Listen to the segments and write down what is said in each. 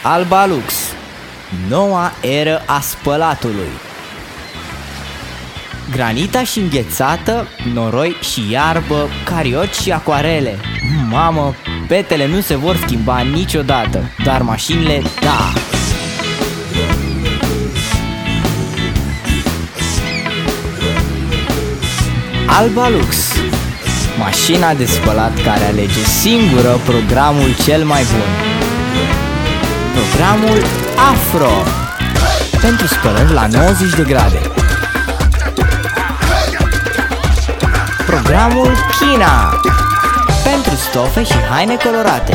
Alba Lux, noua eră a spălatului. Granita și înghețată, noroi și iarbă, carioci și acoarele. Mamă, petele nu se vor schimba niciodată, dar mașinile, da! Alba Lux, mașina de spălat care alege singură programul cel mai bun. Programul Afro, pentru spălări la 90 de grade. Programul China, pentru stofe și haine colorate.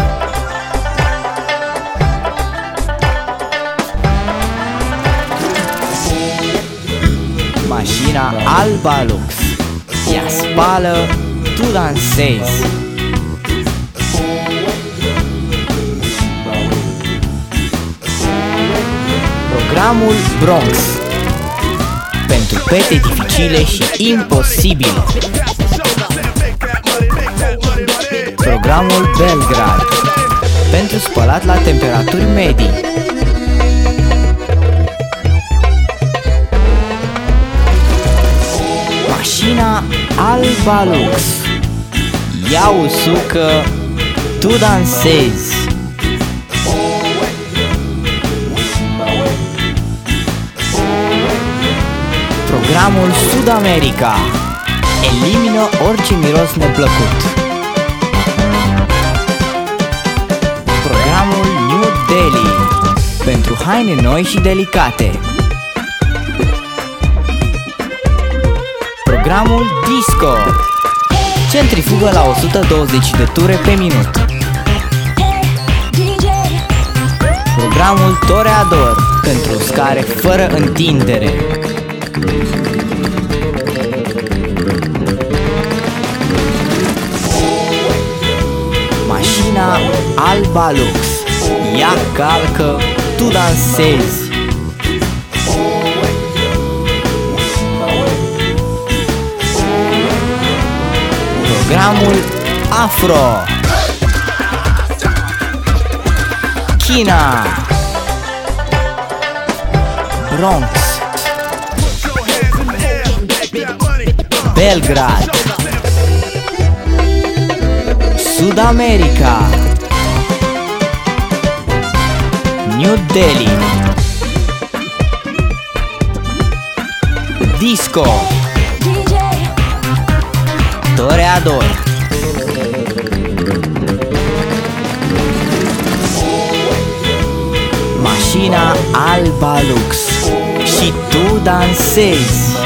Mașina Alba Lux, ea spală, tu dansezi. Programul Bronx, pentru pete dificile și imposibile. Programul Belgrad, pentru spălat la temperaturi medii. Mașina Alba Lux, ia usucă, tu dansezi. Programul Sud America, elimină orice miros neplăcut. Programul New Delhi, pentru haine noi și delicate. Programul Disco, centrifugă la 120 de ture pe minut. Programul Toreador, pentru uscare fără întindere. Mașina Alba Lux, ea calcă, tu dansezi. Programul Afro, China, Bronx, Belgrad, Sud America, New Delhi, Disco, Toreador. Mașina Alba Lux, și tu dansezi.